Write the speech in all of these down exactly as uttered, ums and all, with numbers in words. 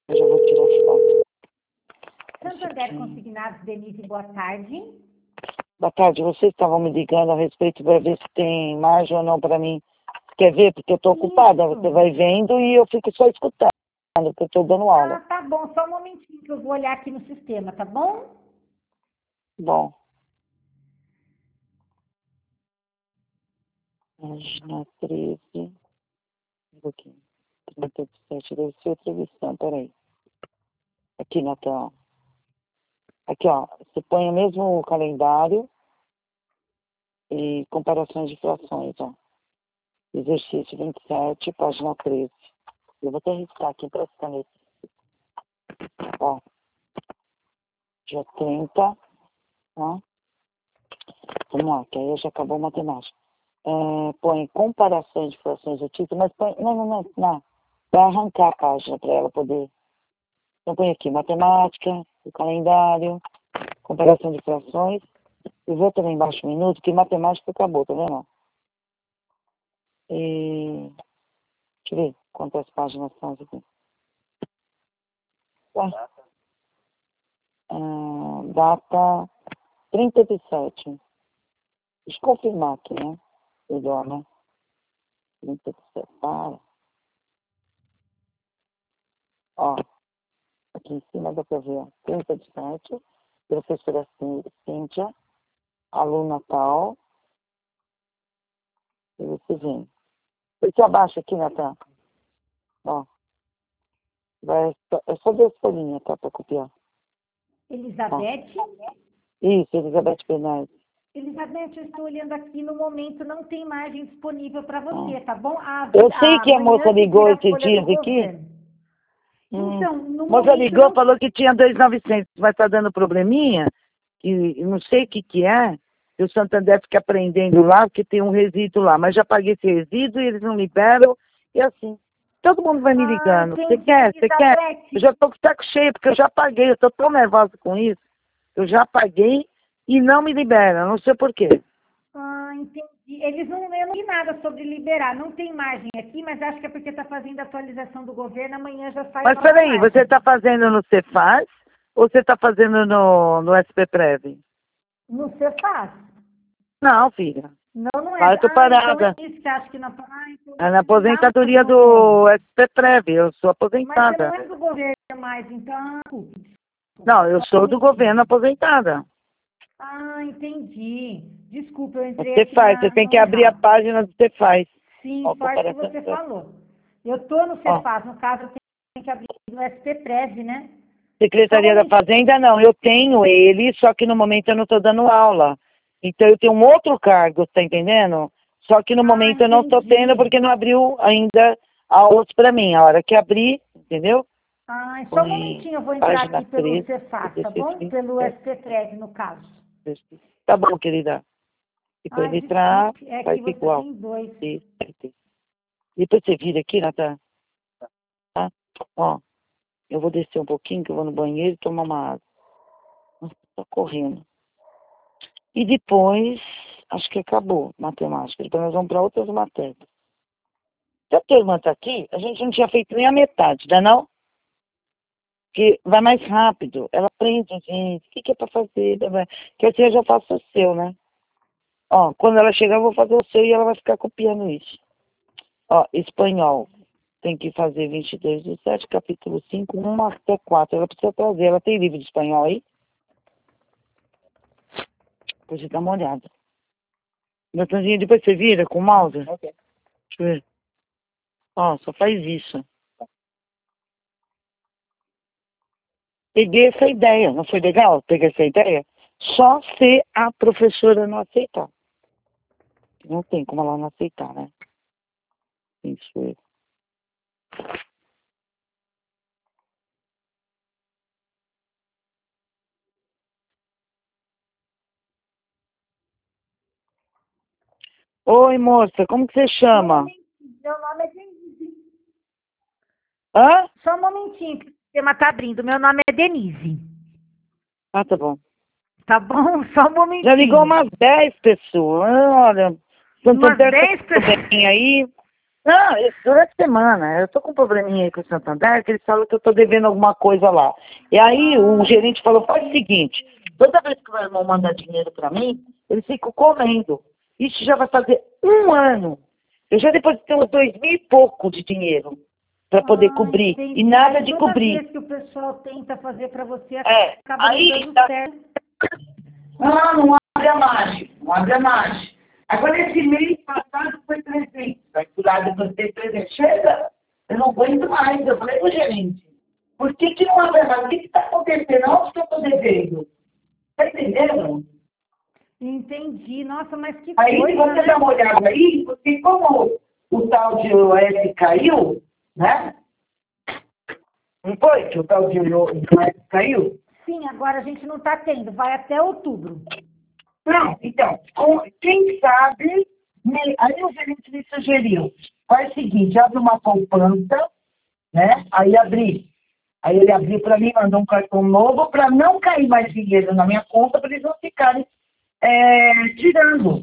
Eu já vou tirar foto. Santander Consignados, Denise, boa tarde. Boa tarde, vocês estavam me ligando a respeito para ver se tem margem ou não para mim. Quer ver? Porque eu estou ocupada, Isso. você vai vendo e eu fico só escutando, porque eu estou dando aula. Ah, tá bom, só um momentinho que eu vou olhar aqui no sistema, tá bom? Bom. Página treze. Um pouquinho. trinta e sete, deve ser outra lição, peraí. Aqui, Natal. Aqui, ó. Você põe o mesmo calendário e comparações de frações, ó. Exercício vinte e sete, página treze. Eu vou até riscar aqui para essa caneta. Ó. Dia trinta. Ó. Vamos lá, que aí já acabou a matemática. É, põe comparações de frações do título, mas põe... Não, não, não, não. Vai arrancar a página para ela poder... Então põe aqui, matemática, o calendário, comparação de frações. E vou também embaixo um minuto, que matemática acabou, tá vendo? E... Deixa eu ver quantas páginas são aqui. Ué. Ah, data trinta e sete. Deixa eu confirmar aqui, né? Melhor, né? trinta e sete, para. Ó, aqui em cima dá pra ver, ó. trinta e sete, professora Cíntia, aluna tal. E você vem. Esse abaixo aqui, Natan. Ó. Vai, é só duas folhinhas, tá? Pra copiar. Elizabeth. Ó. Isso, Elizabeth Bernardes. Elizabeth, eu estou olhando aqui no momento, não tem margem disponível para você, Ah. tá bom? A, Eu sei que a amanhã moça se ligou vira a esses folha do dias aqui. governo. Hum. Então, no A moça momento ligou, não... falou que tinha dois mil e novecentos. Vai estar dando probleminha, que não sei o que que é. E o Santander fica prendendo lá, porque tem um resíduo lá. Mas já paguei esse resíduo e eles não liberam. E assim, todo mundo vai me Ah, ligando. Você entendi, quer? Você quer? Elizabeth. Eu já estou com o saco cheio, porque eu já paguei. Eu estou tão nervosa com isso. Eu já paguei e não me liberam. Não sei por quê. Ah, entendi. Eles não, eu não vi nada sobre liberar. Não tem margem aqui, mas acho que é porque está fazendo a atualização do governo. Amanhã já sai Mas nova peraí, margem. você está fazendo no Cefaz ou você está fazendo no, no S P Prev? No Cefaz? Não, filha. Não, não é. Lá eu tô Ah, então é parada. isso que acho que não... Ah, então É na não dá aposentadoria no... do S P Prev. Eu sou Mas você não aposentada. é do governo mais, então... Não, eu Só um sou do momentinho. governo aposentada. Ah, entendi. Desculpa, eu entrei Você aqui faz, você na, tem no que abrir a errado. página do Cefaz. Sim, Ó, sorte que comparação. você falou. Eu estou no Ó, Cefaz, no caso, eu tenho que abrir no S P Prev, né? Só um Secretaria da momentinho. Fazenda, não. Eu tenho ele, só que no momento eu não estou dando aula. Então eu tenho um outro cargo, tá entendendo? Só que no Ah, momento eu não estou tendo entendi. porque não abriu ainda aulas para mim. A hora que abrir, entendeu? Ah, só um Põe momentinho, eu vou entrar página aqui pelo treze, Cefaz, tá dezesseis, bom? vinte Pelo e sete. S P Prev, no caso. Tá bom, querida. Depois Ai, letra A, desculpe, é faz que você igual. tem dois. E depois você vira aqui, Natan. Tá? Ó, eu vou descer um pouquinho, que eu vou no banheiro e tomar uma água. Nossa, tô correndo. E depois, acho que acabou matemática. Depois nós vamos para outras matérias. Se a tua irmã tá aqui, a gente não tinha feito nem a metade, não é não? Porque vai mais rápido. Ela aprende, gente. O que, que é para fazer? Que assim eu já faço o seu, né? Ó, quando ela chegar, eu vou fazer o seu e ela vai ficar copiando isso. Ó, espanhol. Tem que fazer vinte e dois do sete, capítulo cinco, um até quatro. Ela precisa trazer. Ela tem livro de espanhol aí? Depois você dá uma olhada. Natanzinha, depois você vira com o mouse? Ok. Deixa eu ver. Ó, só faz isso. Peguei essa ideia. Não foi legal? Peguei essa ideia? Só se a professora não aceitar. Não tem como ela não aceitar, né? Isso é. Oi, moça, como que você Só um chama? momentinho, meu nome é Denise. Hã? Só um momentinho, que o sistema tá abrindo. Meu nome é Denise. Ah, tá bom. Tá bom? Só um Já ligou momentinho. umas dez pessoas. Olha, Umas Santander tá dez tudo pessoas. bem aí. Não, isso durante a semana. Eu tô com um probleminha aí com o Santander, que eles falam que eu tô devendo alguma coisa lá. E aí o gerente falou, faz o seguinte, toda vez que o meu irmão manda dinheiro pra mim, eles ficam comendo. Isso já vai fazer um ano. Eu já depositei uns dois mil e pouco de dinheiro para poder Ah, cobrir. entendi. E nada Aí de toda cobrir. vez que o pessoal tenta fazer para você, É, acaba não aí dando tá. certo. Não, não abre a margem, não abre a margem. Agora, esse mês passado foi trezentos. Vai curar depois de trezentos. Chega, eu não aguento mais. Eu falei pro gerente, por que, que não abre a margem? O que está acontecendo? Onde que eu estou devendo? Está entendendo? Entendi. Nossa, mas que Aí, se coisa, você né? dá uma olhada aí, porque como o tal de O S caiu, né? Não foi que o tal de O S caiu? Sim, agora a gente não está tendo. Vai até outubro. Não, então, com- quem sabe, me- aí o gerente me sugeriu, faz o seguinte, abre uma poupança, né? Aí abri. Aí ele abriu para mim, mandou um cartão novo para não cair mais dinheiro na minha conta, para eles não ficarem é, tirando.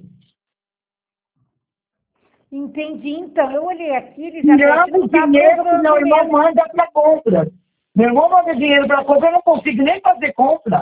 Entendi. Então, eu olhei aqui, Elizabeth, Tirando não o está dinheiro que meu aprovando irmão mesmo. manda para compra. Meu irmão manda dinheiro para compra, eu não consigo nem fazer compra.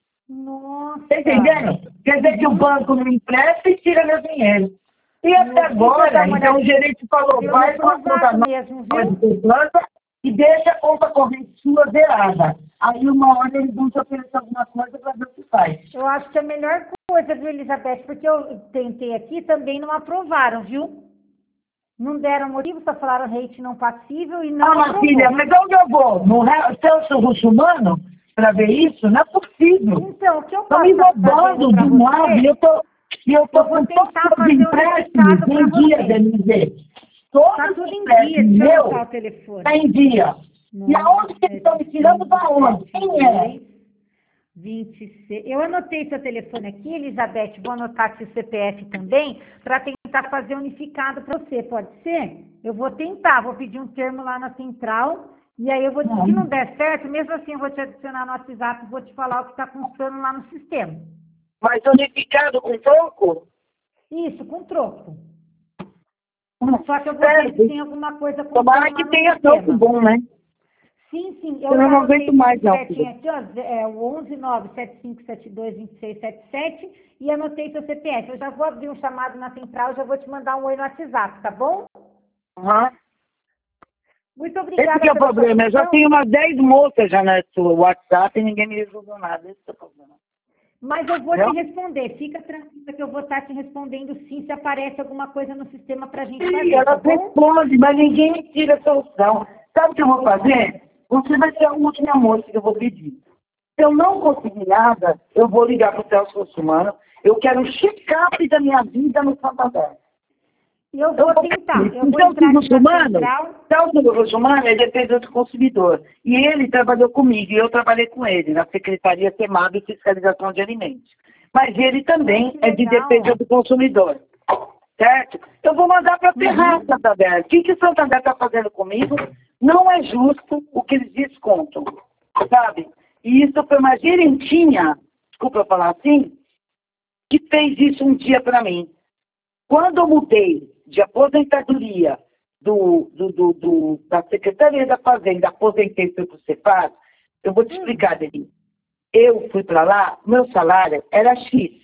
Tá Nossa. entendendo? Quer dizer que o Uhum. banco me empresta e tira meu dinheiro. E até Meu, deixa eu dar agora, uma então o olhadinha. gerente falou, Eu faz uma conta reprovaram nova mesmo, de viu? poupança e deixa a conta corrente sua zerada. Aí uma hora eles vão te oferecer alguma coisa para ver o que faz. Eu acho que é a melhor coisa, viu, Elizabeth? Porque eu tentei aqui também não aprovaram, viu? Não deram motivo, só falaram rate não passível e Ah, não mas filha, aprovou. mas onde eu vou? No Re- Celso Russomano para ver isso? Não é possível. Então, o que eu Estão posso me estar fazendo roubando para de um lado e você, eu tô, e eu eu tô vou com todos tentar os fazer um empréstimos unificado para em dia, você. Denise. Tá Todos os tudo em dia, empréstimos deixa eu meus anotar o telefone. estão em dia. E nove aonde que eles estão me sete tirando cinco da onde? sete Quem é? dois vinte e seis. Eu anotei seu telefone aqui, Elizabeth, vou anotar aqui o C P F também, para tentar fazer unificado para você, pode ser? Eu vou tentar, vou pedir um termo lá na central, e aí eu vou, se não der certo, mesmo assim eu vou te adicionar no WhatsApp, vou te falar o que está constando lá no sistema. Mas unificado com troco? Isso, com troco. Hum, Só que eu vou ver se Sério? tem alguma coisa Tomara constando lá que no tenha troco sistema. bom, né? Sim, sim, eu Eu já não anotei aguento tudo mais, não, certinho filha. aqui, ó, é o onze nove sete cinco sete dois dois seis sete sete e anotei seu C P F. Eu já vou abrir um chamado na central, já vou te mandar um oi no WhatsApp, tá bom? Uhum. Muito Esse que obrigada é o pela sua problema. Eu já atenção, tenho umas dez moças já no WhatsApp e ninguém me resolveu nada. Esse que é o problema. mas eu vou te Entendeu? responder. Fica tranquila que eu vou estar te respondendo sim se aparece alguma coisa no sistema pra gente Sim, fazer, tá ela bom? responde, mas ninguém me tira a solução. Sabe o que eu vou fazer? Você vai ser a última moça que eu vou pedir. Se eu não conseguir nada, eu vou ligar para o Celso Russomano. Eu quero um check-up da minha vida no Santander. E eu Eu vou vou tentar. Eu o vou Celso entrar aqui na Russomano, central. Celso Russomano é defesa do consumidor. E ele trabalhou comigo, e eu trabalhei com ele na Secretaria SEMAB e Fiscalização de Alimentos. Mas ele Ai, também que é de defesa legal. do consumidor. Certo? Eu vou mandar para ferrar Uhum. Santander. O que, que o Santander está fazendo comigo? Não é justo o que eles descontam, sabe? E isso foi uma gerentinha, desculpa eu falar assim, que fez isso um dia para mim. Quando eu mudei de aposentadoria do, do, do, do- da Secretaria da Fazenda, aposentei para o Cefaz, eu vou te Hum. explicar, Denise. Eu fui para lá, meu salário era X.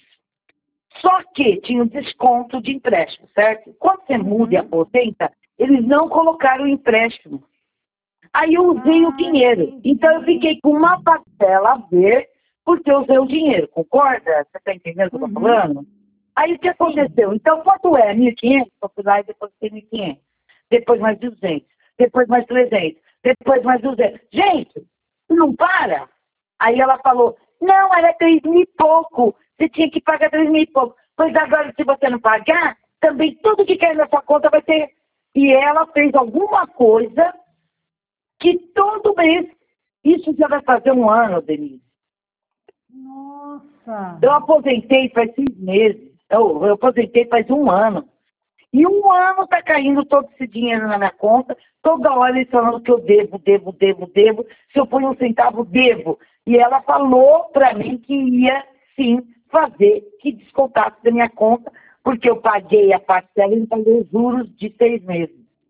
Só que tinha um desconto de empréstimo, certo? Quando você muda e Uhum. aposenta, eles não colocaram o empréstimo. Aí eu usei o Ah, dinheiro. Então eu entendi. fiquei com uma parcela a ver, porque eu usei o dinheiro, concorda? Você está entendendo o que eu estou Uhum. falando? Aí o que Sim. aconteceu? Então quanto é? mil e quinhentos? Eu fui lá e depositei mil e quinhentos. Depois mais duzentos. Depois mais trezentos. Depois mais duzentos. Gente, não para. Aí ela falou, não, era três mil e pouco. Você tinha que pagar três mil e pouco. Pois agora, se você não pagar, também tudo que cai na sua conta vai ter. E ela fez alguma coisa que todo mês, isso já vai fazer um ano, Denise. Nossa. Eu aposentei faz seis meses. Eu, eu aposentei faz um ano. E um ano está caindo todo esse dinheiro na minha conta. Toda hora eles falando que eu devo, devo, devo, devo. Se eu ponho um centavo, devo. E ela falou para mim que ia, sim, fazer que descontasse da minha conta, porque eu paguei a parcela e não paguei os juros de seis meses.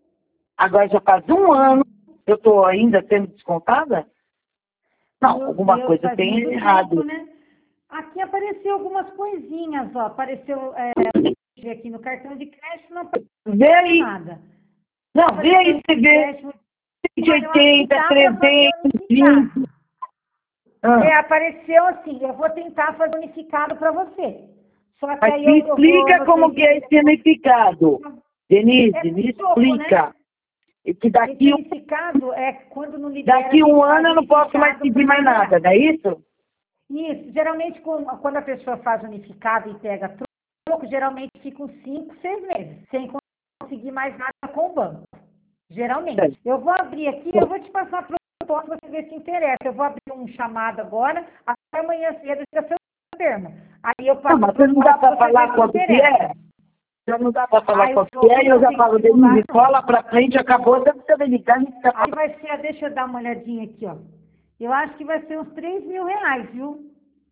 Agora já faz um ano, eu estou ainda sendo descontada? Não, Meu alguma Deus, coisa faz tem muito errado. tempo, né? Aqui apareceu algumas coisinhas, ó. Apareceu é, aqui no cartão de crédito, não apareceu Vê aí. nada. Não, vê aí, Cartão você de vê crédito, cento e olha, eu acho que oitenta, dá para fazer trezentos, unificado. vinte. Ah, É, apareceu assim, eu vou tentar fazer unificado para você. Só que mas aí me eu, eu vou, explica anotei como que meu é esse telefone. unificado. É Denise, com me troco, né? explica. E que Esse daqui, unificado é quando não libera, a daqui gente um faz ano eu não posso mais unificado pedir para mais liberar. nada, não é isso? Isso, geralmente com- quando a pessoa faz unificado e pega troco, geralmente fica uns cinco, seis meses, sem conseguir mais nada com o banco. Geralmente. Eu vou abrir aqui, eu vou te passar para o para você ver se interessa. Eu vou abrir um chamado agora, até amanhã cedo já seu termo. Aí eu Não, passo mas para não dá para você falar ver se quanto que interessa. é? Já não dá para falar Aí eu quanto vou, que é, e eu não já tem falo, que mudar, Denise, não. cola para frente, acabou, você precisa me ligar, a gente fica Aí falando. vai ser, deixa eu dar uma olhadinha aqui, ó. Eu acho que vai ser uns três mil reais, viu?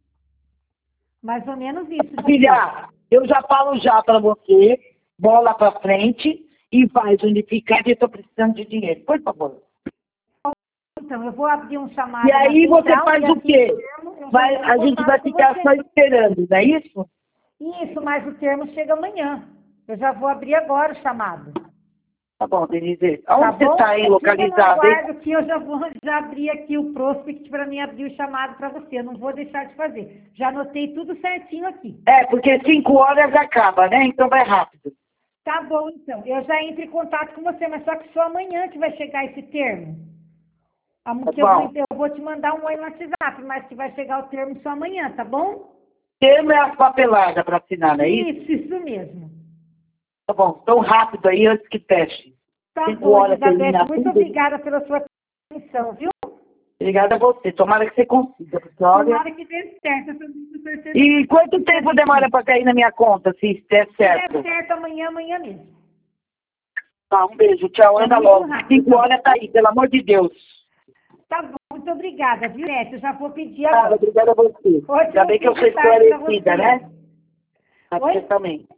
Mais ou menos isso. de troco. Filha, eu já falo já para você, bola para frente e faz unificar, eu estou precisando de dinheiro, por favor. Então, eu vou abrir um chamado E na aí você central faz e o assim quê? o termo eu já Vai, entro em a gente vai contato com ficar você. só esperando, não é isso? Isso, mas o termo chega amanhã. Eu já vou abrir agora o chamado. Tá bom, Denise. Tá Onde você bom? está aí Fica no localizada, hein? aguardo que eu já vou já abrir aqui o prospect para mim abrir o chamado para você. Eu não vou deixar de fazer. Já anotei tudo certinho aqui. É, porque cinco horas acaba, né? Então vai rápido. Tá bom, então. Eu já entro em contato com você, mas só que só amanhã que vai chegar esse termo. Am- Tá Que eu, vou, bom. eu vou te mandar um oi no WhatsApp, mas que vai chegar o termo só amanhã, tá bom? Termo é as papeladas para assinar, não é isso? Isso, isso mesmo. Tá bom. Tão rápido aí antes que feche. Tá Cinco bom, horas Elizabeth. termina Muito tudo. obrigada pela sua atenção, viu? Obrigada a você. Tomara que você consiga, porque olha. Tomara que dê certo. Eu tô muito torcendo E quanto pra tempo gente demora ir. para cair na minha conta, se der Se der certo? certo amanhã, amanhã mesmo. Tá, um beijo. Tchau. É Anda muito logo. rápido, Cinco tá horas tá bom? aí, pelo amor de Deus. Tá bom, muito obrigada, viu, Nete? Eu já vou pedir Cara, agora. obrigada a você. Ótimo Ainda bem que eu fim sou de tarde pra esclarecida, você. né? Pra você Oi? também.